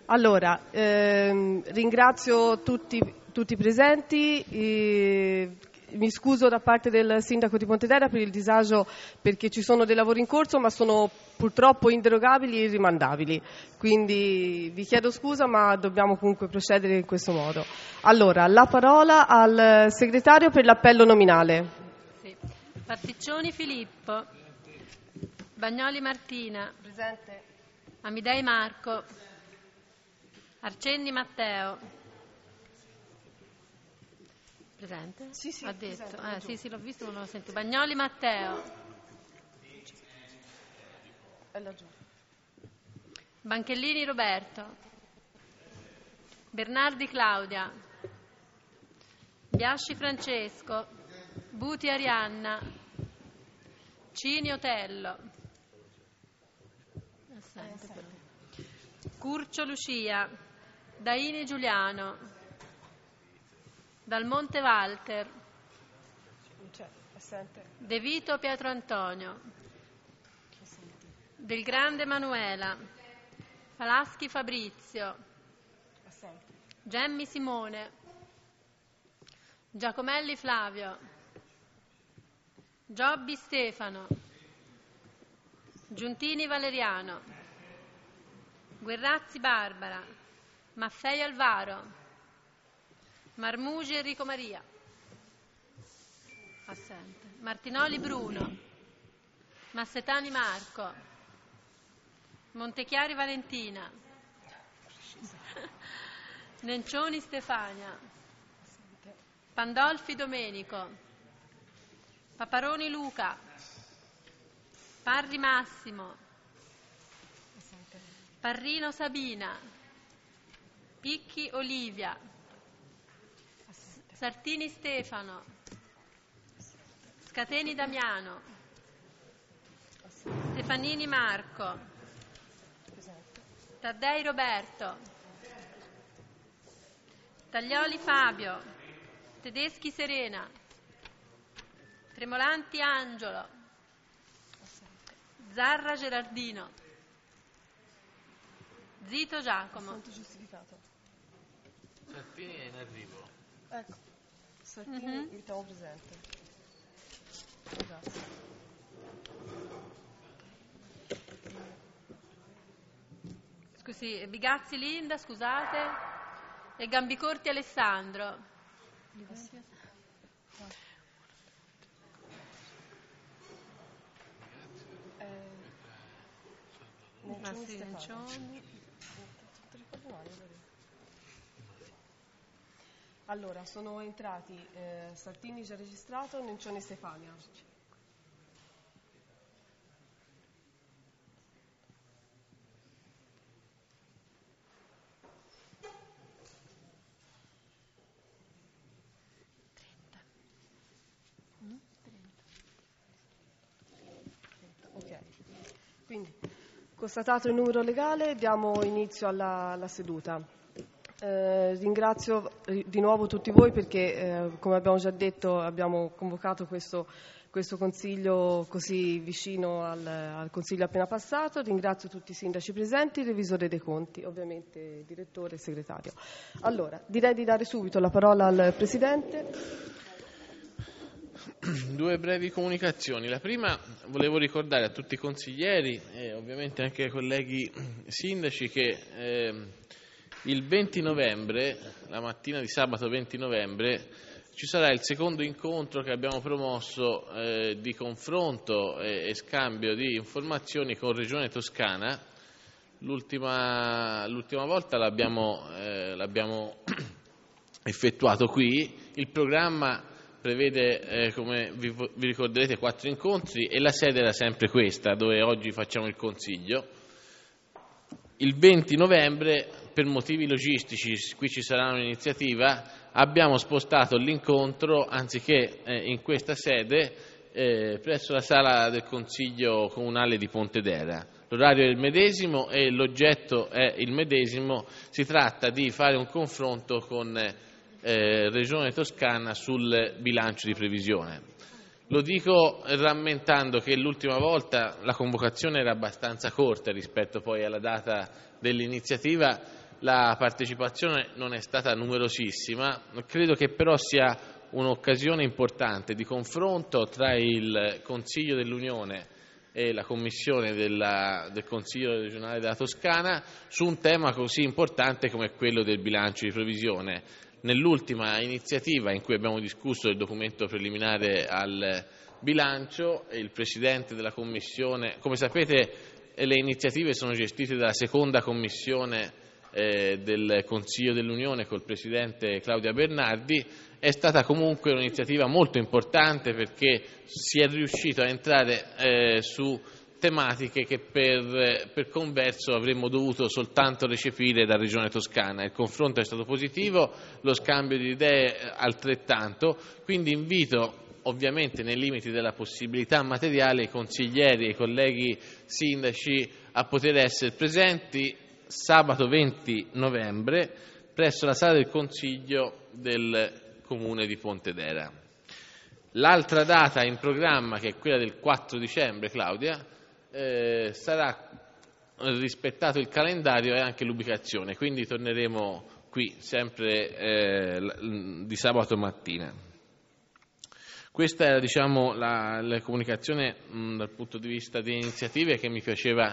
Allora, ringrazio tutti i presenti, mi scuso da parte del Sindaco di Pontedera per il disagio perché ci sono dei lavori in corso ma sono purtroppo inderogabili e irrimandabili, quindi vi chiedo scusa ma dobbiamo comunque procedere in questo modo. Allora, la parola al segretario per l'appello nominale. Sì. Pasticcioni Filippo. Bagnoli Martina. Presente. Amidei Marco. Arcenni Matteo. Presente? Sì, Ha detto. presente, Sì, l'ho visto ma non l'ho sentito. Bagnoli Matteo. È laggiù. Banchellini Roberto. Bernardi Claudia. Biasci Francesco. Buti Arianna. Cini Otello. Assente. Curcio Lucia. Daini Giuliano. Dal Monte Walter. Assente. De Vito Pietro Antonio. Del Grande Manuela. Falaschi Fabrizio. Assente. Gemmi Simone. Giacomelli Flavio. Giobbi Stefano. Giuntini Valeriano. Guerrazzi Barbara. Maffei Alvaro. Marmugi Enrico Maria. Assente. Martinoli Bruno. Massetani Marco. Montechiari Valentina. Nencioni Stefania. Pandolfi Domenico. Paparoni Luca. Parri Massimo. Parrino Sabina. Picchi Olivia. Sartini Stefano. Scateni Damiano. Stefanini Marco. Taddei Roberto. Taglioli Fabio. Tedeschi Serena. Tremolanti Angelo. Zarra Gerardino. Zito Giacomo. Giustificato. Sartini è in arrivo. Ecco, Sartini mi trovo presente. Grazie. Scusi, Bigazzi Linda, scusate, e Gambicorti Alessandro. Nencioni. Allora, sono entrati Sartini già registrato, Nencioni Stefania. Ok, quindi constatato il numero legale diamo inizio alla seduta. Ringrazio di nuovo tutti voi perché, come abbiamo già detto, abbiamo convocato questo Consiglio così vicino al Consiglio appena passato. Ringrazio tutti i sindaci presenti, il revisore dei conti, ovviamente il direttore e il segretario. Allora, direi di dare subito la parola al Presidente. Due brevi comunicazioni. La prima, volevo ricordare a tutti i consiglieri e ovviamente anche ai colleghi sindaci che il 20 novembre, la mattina di sabato 20 novembre, ci sarà il secondo incontro che abbiamo promosso di confronto e scambio di informazioni con Regione Toscana. L'ultima volta l'abbiamo effettuato qui. Il programma prevede, come vi ricorderete, 4 incontri e la sede era sempre questa, dove oggi facciamo il Consiglio. Il 20 novembre, per motivi logistici, qui ci sarà un'iniziativa, abbiamo spostato l'incontro, anziché in questa sede, presso la sala del Consiglio Comunale di Pontedera. L'orario è il medesimo e l'oggetto è il medesimo. Si tratta di fare un confronto con Regione Toscana sul bilancio di previsione. Lo dico rammentando che l'ultima volta la convocazione era abbastanza corta rispetto poi alla data dell'iniziativa, la partecipazione non è stata numerosissima, credo che però sia un'occasione importante di confronto tra il Consiglio dell'Unione e la Commissione del Consiglio regionale della Toscana su un tema così importante come quello del bilancio di previsione. Nell'ultima iniziativa in cui abbiamo discusso del documento preliminare al bilancio, il Presidente della Commissione, come sapete le iniziative sono gestite dalla seconda Commissione del Consiglio dell'Unione col Presidente Claudia Bernardi, è stata comunque un'iniziativa molto importante perché si è riuscito a entrare su tematiche che per converso avremmo dovuto soltanto recepire da Regione Toscana. Il confronto è stato positivo, lo scambio di idee altrettanto, quindi invito ovviamente nei limiti della possibilità materiale i consiglieri e i colleghi sindaci a poter essere presenti sabato 20 novembre presso la sala del Consiglio del Comune di Pontedera. L'altra data in programma, che è quella del 4 dicembre, Claudia, sarà rispettato il calendario e anche l'ubicazione, quindi torneremo qui sempre di sabato mattina. Questa era la comunicazione dal punto di vista di iniziative che mi piaceva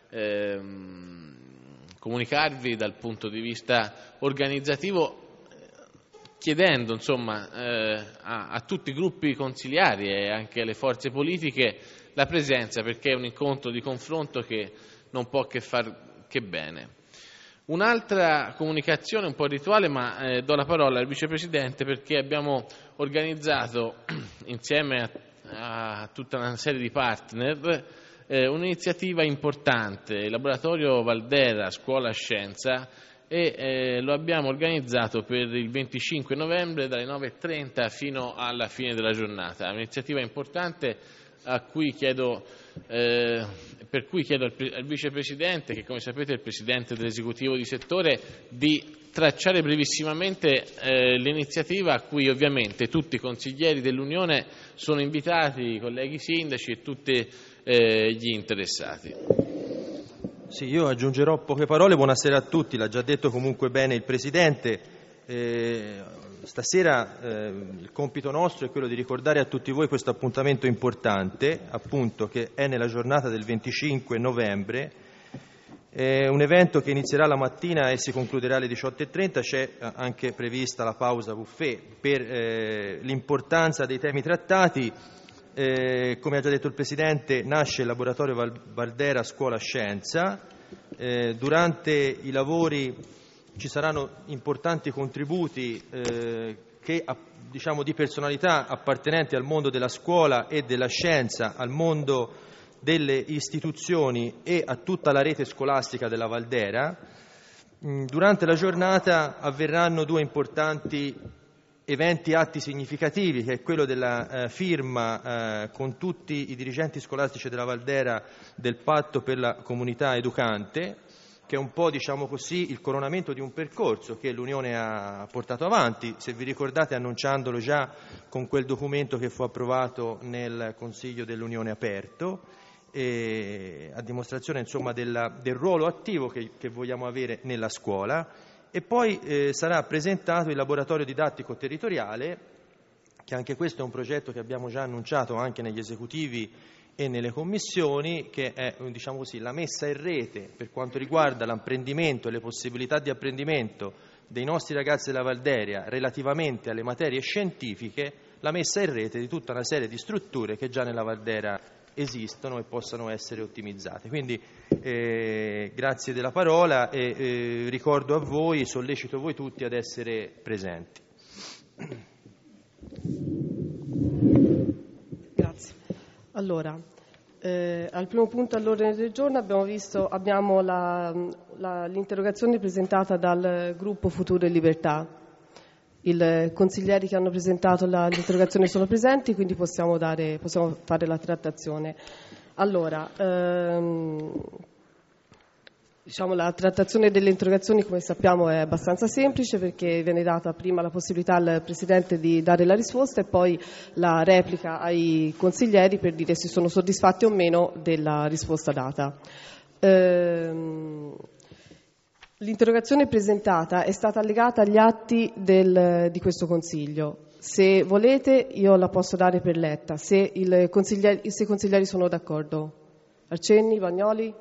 comunicarvi dal punto di vista organizzativo, chiedendo a tutti i gruppi consiliari e anche alle forze politiche la presenza, perché è un incontro di confronto che non può che far che bene. Un'altra comunicazione un po' rituale, ma do la parola al Vicepresidente perché abbiamo organizzato insieme a tutta una serie di partner un'iniziativa importante, il Laboratorio Valdera Scuola Scienza, e lo abbiamo organizzato per il 25 novembre dalle 9:30 fino alla fine della giornata. Un'iniziativa importante per cui chiedo al Vicepresidente, che come sapete è il Presidente dell'Esecutivo di settore, di tracciare brevissimamente l'iniziativa, a cui ovviamente tutti i consiglieri dell'Unione sono invitati, i colleghi sindaci e tutti gli interessati. Sì, io aggiungerò poche parole. Buonasera a tutti, l'ha già detto comunque bene il Presidente. Stasera il compito nostro è quello di ricordare a tutti voi questo appuntamento importante, appunto, che è nella giornata del 25 novembre. È un evento che inizierà la mattina e si concluderà alle 18:30, c'è anche prevista la pausa buffet. Per l'importanza dei temi trattati, come ha già detto il Presidente, nasce il Laboratorio Valdera Scuola Scienza. Durante i lavori ci saranno importanti contributi di personalità appartenenti al mondo della scuola e della scienza, al mondo delle istituzioni e a tutta la rete scolastica della Valdera. Durante la giornata avverranno due importanti atti significativi, che è quello della firma con tutti i dirigenti scolastici della Valdera del patto per la comunità educante, che è un po' il coronamento di un percorso che l'Unione ha portato avanti, se vi ricordate, annunciandolo già con quel documento che fu approvato nel Consiglio dell'Unione aperto, a dimostrazione del ruolo attivo che vogliamo avere nella scuola. E poi sarà presentato il laboratorio didattico territoriale, che anche questo è un progetto che abbiamo già annunciato anche negli esecutivi e nelle commissioni, che è la messa in rete per quanto riguarda l'apprendimento e le possibilità di apprendimento dei nostri ragazzi della Valdera relativamente alle materie scientifiche, la messa in rete di tutta una serie di strutture che già nella Valdera esistono e possano essere ottimizzate. Quindi grazie della parola e ricordo a voi, sollecito voi tutti ad essere presenti. Grazie. Allora, al primo punto all'ordine del giorno abbiamo l'interrogazione presentata dal gruppo Futuro e Libertà. I consiglieri che hanno presentato l'interrogazione sono presenti, quindi possiamo fare la trattazione. Allora, la trattazione delle interrogazioni, come sappiamo, è abbastanza semplice, perché viene data prima la possibilità al Presidente di dare la risposta e poi la replica ai consiglieri per dire se sono soddisfatti o meno della risposta data. L'interrogazione presentata è stata allegata agli atti di questo Consiglio. Se volete io la posso dare per letta, se i consiglieri sono d'accordo. Arcenni, Bagnoli?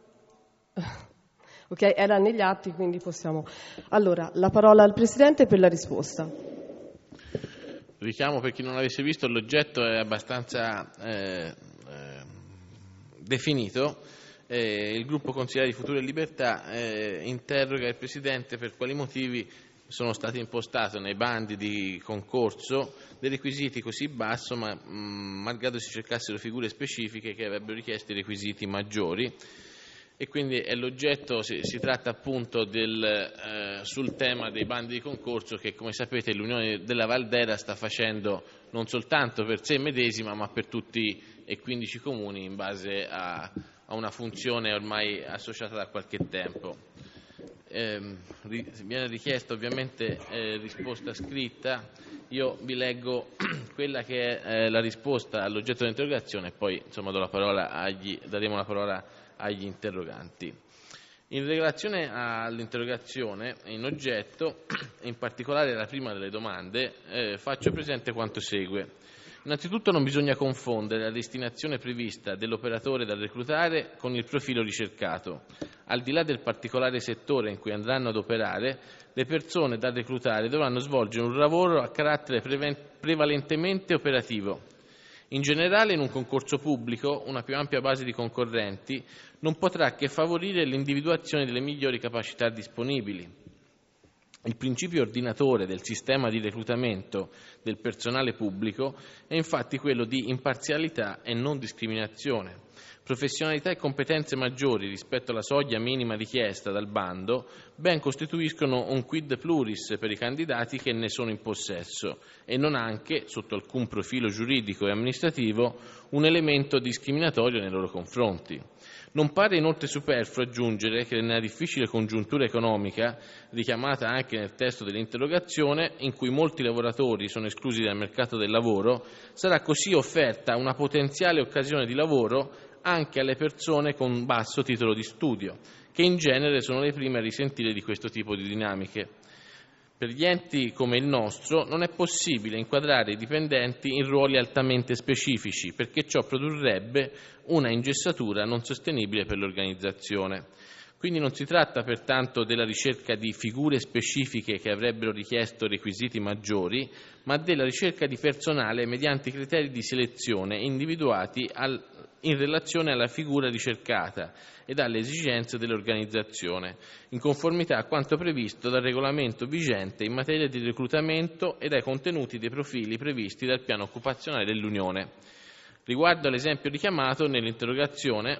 Ok, era negli atti, quindi possiamo. Allora, la parola al Presidente per la risposta. Richiamo per chi non avesse visto, l'oggetto è abbastanza definito. Il gruppo consiglieri di Futuro e Libertà interroga il Presidente per quali motivi sono stati impostati nei bandi di concorso dei requisiti così basso, malgrado si cercassero figure specifiche che avrebbero richiesto i requisiti maggiori. E quindi è l'oggetto, si tratta appunto sul tema dei bandi di concorso che, come sapete, l'Unione della Valdera sta facendo non soltanto per sé medesima ma per tutti e 15 comuni in base a una funzione ormai associata da qualche tempo. Viene richiesta ovviamente risposta scritta. Io vi leggo quella che è la risposta all'oggetto dell'interrogazione e poi insomma daremo la parola agli interroganti. In relazione all'interrogazione in oggetto, in particolare la prima delle domande, faccio presente quanto segue. Innanzitutto non bisogna confondere la destinazione prevista dell'operatore da reclutare con il profilo ricercato. Al di là del particolare settore in cui andranno ad operare, le persone da reclutare dovranno svolgere un lavoro a carattere prevalentemente operativo. In generale, in un concorso pubblico, una più ampia base di concorrenti non potrà che favorire l'individuazione delle migliori capacità disponibili. Il principio ordinatore del sistema di reclutamento del personale pubblico è infatti quello di imparzialità e non discriminazione. Professionalità e competenze maggiori rispetto alla soglia minima richiesta dal bando ben costituiscono un quid pluris per i candidati che ne sono in possesso e non anche, sotto alcun profilo giuridico e amministrativo, un elemento discriminatorio nei loro confronti. Non pare inoltre superfluo aggiungere che nella difficile congiuntura economica, richiamata anche nel testo dell'interrogazione, in cui molti lavoratori sono esclusi dal mercato del lavoro, sarà così offerta una potenziale occasione di lavoro anche alle persone con basso titolo di studio, che in genere sono le prime a risentire di questo tipo di dinamiche. Per gli enti come il nostro non è possibile inquadrare i dipendenti in ruoli altamente specifici, perché ciò produrrebbe una ingessatura non sostenibile per l'organizzazione. Quindi non si tratta pertanto della ricerca di figure specifiche che avrebbero richiesto requisiti maggiori, ma della ricerca di personale mediante criteri di selezione individuati in relazione alla figura ricercata ed alle esigenze dell'organizzazione, in conformità a quanto previsto dal regolamento vigente in materia di reclutamento e dai contenuti dei profili previsti dal piano occupazionale dell'Unione. Riguardo all'esempio richiamato nell'interrogazione,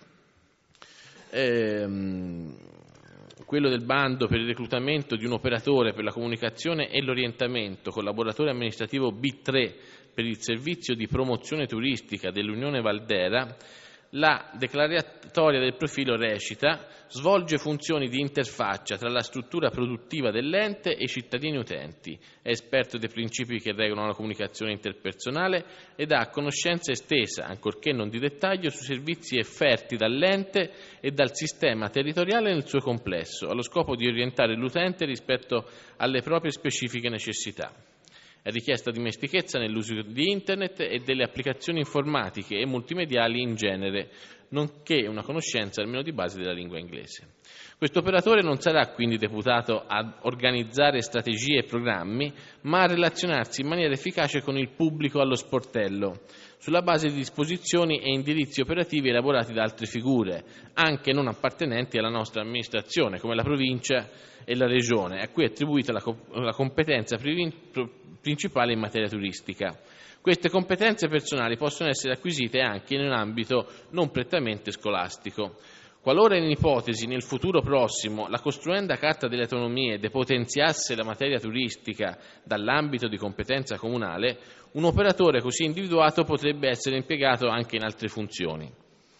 quello del bando per il reclutamento di un operatore per la comunicazione e l'orientamento, collaboratore amministrativo B3 per il servizio di promozione turistica dell'Unione Valdera, la declaratoria del profilo recita: svolge funzioni di interfaccia tra la struttura produttiva dell'ente e i cittadini utenti, è esperto dei principi che regolano la comunicazione interpersonale ed ha conoscenza estesa, ancorché non di dettaglio, sui servizi offerti dall'ente e dal sistema territoriale nel suo complesso, allo scopo di orientare l'utente rispetto alle proprie specifiche necessità. È richiesta dimestichezza nell'uso di Internet e delle applicazioni informatiche e multimediali in genere, nonché una conoscenza almeno di base della lingua inglese. Questo operatore non sarà quindi deputato a organizzare strategie e programmi, ma a relazionarsi in maniera efficace con il pubblico allo sportello, sulla base di disposizioni e indirizzi operativi elaborati da altre figure, anche non appartenenti alla nostra amministrazione, come la provincia e la regione, a cui è attribuita la competenza principale in materia turistica. Queste competenze personali possono essere acquisite anche in un ambito non prettamente scolastico. Qualora in ipotesi nel futuro prossimo la costruenda Carta delle Autonomie depotenziasse la materia turistica dall'ambito di competenza comunale, un operatore così individuato potrebbe essere impiegato anche in altre funzioni.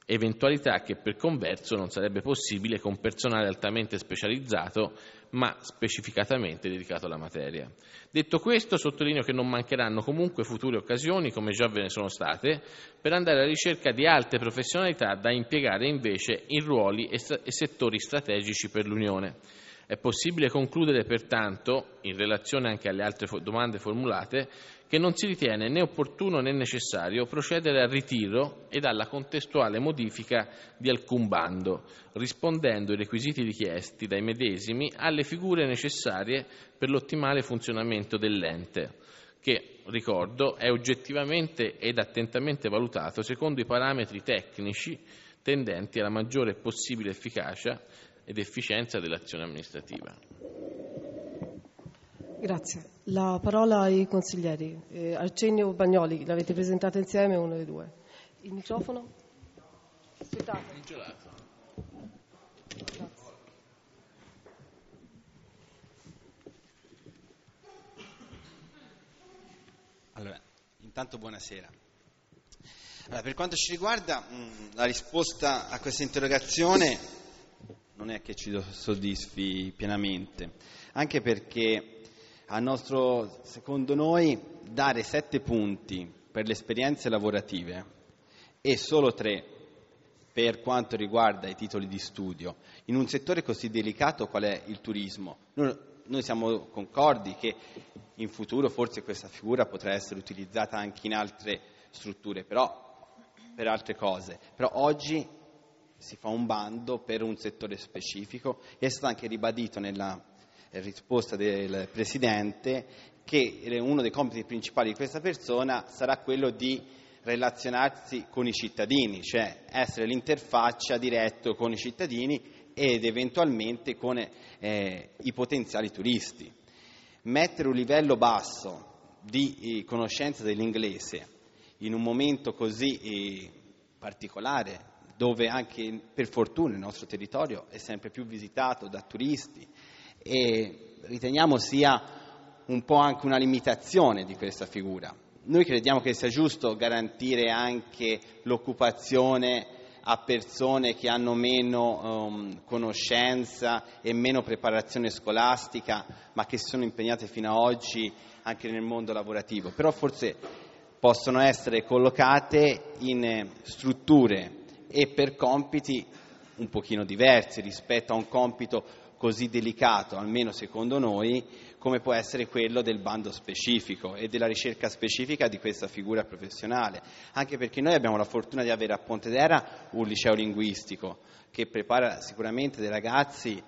eventualità che per converso non sarebbe possibile con personale altamente specializzato ma specificatamente dedicato alla materia. Detto questo, sottolineo che non mancheranno comunque future occasioni, come già ve ne sono state, per andare alla ricerca di alte professionalità da impiegare invece in ruoli e settori strategici per l'Unione. È possibile concludere pertanto, in relazione anche alle altre domande formulate, che non si ritiene né opportuno né necessario procedere al ritiro ed alla contestuale modifica di alcun bando, rispondendo ai requisiti richiesti dai medesimi alle figure necessarie per l'ottimale funzionamento dell'ente, che, ricordo, è oggettivamente ed attentamente valutato secondo i parametri tecnici tendenti alla maggiore possibile efficacia ed efficienza dell'azione amministrativa. Grazie. La parola ai consiglieri. Arcenio o Bagnoli, l'avete presentata insieme, uno dei due. Il microfono? Aspettate. Grazie. Allora, intanto buonasera. Allora, per quanto ci riguarda, la risposta a questa interrogazione non è che ci soddisfi pienamente, anche perché secondo noi dare 7 punti per le esperienze lavorative e solo 3 per quanto riguarda i titoli di studio in un settore così delicato qual è il turismo. Noi siamo concordi che in futuro forse questa figura potrà essere utilizzata anche in altre strutture, però per altre cose. Però oggi si fa un bando per un settore specifico e è stato anche ribadito nella risposta del Presidente che uno dei compiti principali di questa persona sarà quello di relazionarsi con i cittadini, cioè essere l'interfaccia diretto con i cittadini ed eventualmente con i potenziali turisti. Mettere un livello basso di conoscenza dell'inglese in un momento così particolare, dove anche per fortuna il nostro territorio è sempre più visitato da turisti, e riteniamo sia un po' anche una limitazione di questa figura. Noi crediamo che sia giusto garantire anche l'occupazione a persone che hanno meno conoscenza e meno preparazione scolastica, ma che si sono impegnate fino ad oggi anche nel mondo lavorativo, però forse possono essere collocate in strutture e per compiti un pochino diversi rispetto a un compito così delicato, almeno secondo noi, come può essere quello del bando specifico e della ricerca specifica di questa figura professionale, anche perché noi abbiamo la fortuna di avere a Pontedera un liceo linguistico che prepara sicuramente dei ragazzi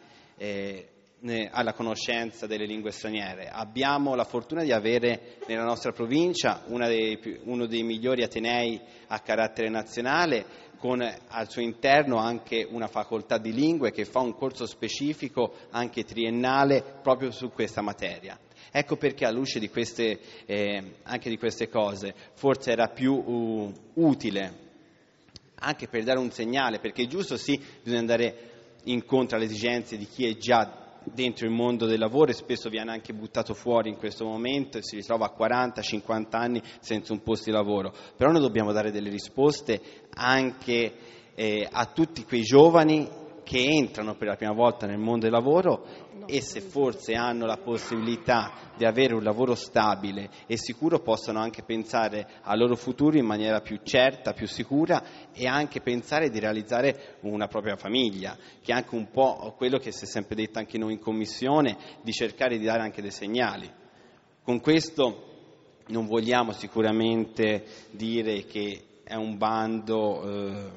alla conoscenza delle lingue straniere. Abbiamo la fortuna di avere nella nostra provincia uno dei migliori atenei a carattere nazionale, con al suo interno anche una facoltà di lingue che fa un corso specifico anche triennale proprio su questa materia. Ecco perché alla luce di anche di queste cose forse era più utile, anche per dare un segnale, perché è giusto sì, bisogna andare incontro alle esigenze di chi è già dentro il mondo del lavoro e spesso viene anche buttato fuori in questo momento e si ritrova a 40-50 anni senza un posto di lavoro, però noi dobbiamo dare delle risposte anche a tutti quei giovani che entrano per la prima volta nel mondo del lavoro e se forse hanno la possibilità di avere un lavoro stabile e sicuro possono anche pensare al loro futuro in maniera più certa, più sicura e anche pensare di realizzare una propria famiglia, che è anche un po' quello che si è sempre detto anche noi in commissione, di cercare di dare anche dei segnali. Con questo non vogliamo sicuramente dire che è un bando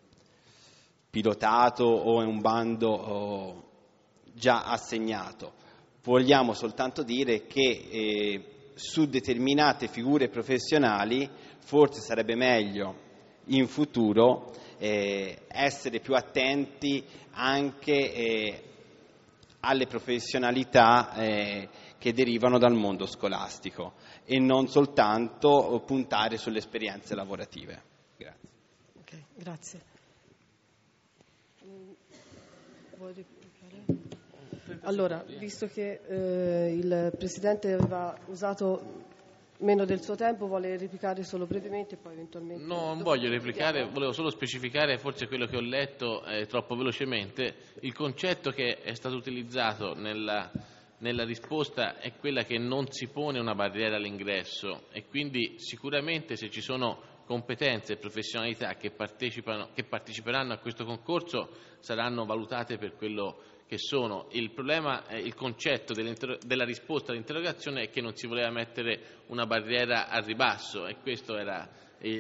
pilotato o è un bando già assegnato. Vogliamo soltanto dire che su determinate figure professionali forse sarebbe meglio in futuro essere più attenti anche alle professionalità che derivano dal mondo scolastico e non soltanto puntare sulle esperienze lavorative. Grazie. Okay, grazie. Allora, visto che il Presidente aveva usato meno del suo tempo, vuole replicare solo brevemente e poi eventualmente... No, non dopo voglio replicare, vediamo. volevo solo specificare forse quello che ho letto troppo velocemente. Il concetto che è stato utilizzato nella risposta è quella che non si pone una barriera all'ingresso, e quindi sicuramente se ci sono competenze e professionalità che parteciperanno a questo concorso saranno valutate per quello che sono. Il problema, il concetto della risposta all'interrogazione è che non si voleva mettere una barriera al ribasso, e questo era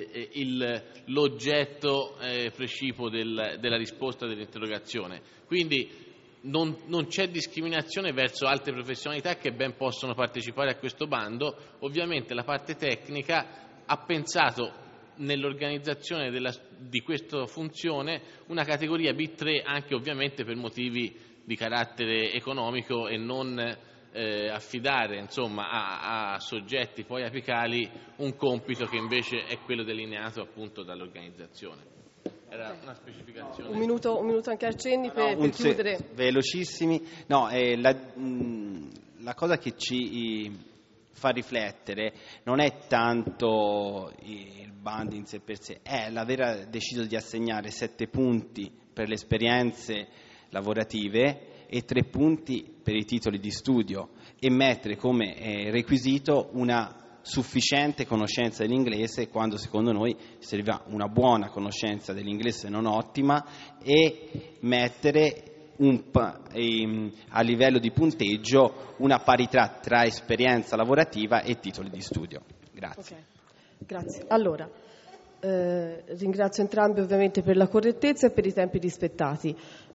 l'oggetto precipuo della risposta dell'interrogazione. Quindi non c'è discriminazione verso altre professionalità che ben possono partecipare a questo bando. Ovviamente la parte tecnica ha pensato nell'organizzazione di questa funzione una categoria B3, anche ovviamente per motivi di carattere economico, e non affidare a soggetti poi apicali un compito che invece è quello delineato appunto dall'organizzazione. Era una specificazione. Un minuto anche Arcenni per chiudere. Velocissimi. No, la cosa che ci fa riflettere non è tanto il bando in sé per sé, è l'aver deciso di assegnare 7 punti per le esperienze lavorative e 3 punti per i titoli di studio, e mettere come requisito una sufficiente conoscenza dell'inglese, quando secondo noi serviva una buona conoscenza dell'inglese, non ottima, e mettere a livello di punteggio una parità tra esperienza lavorativa e titoli di studio. Grazie. Okay. Grazie. Allora, ringrazio entrambi ovviamente per la correttezza e per i tempi rispettati.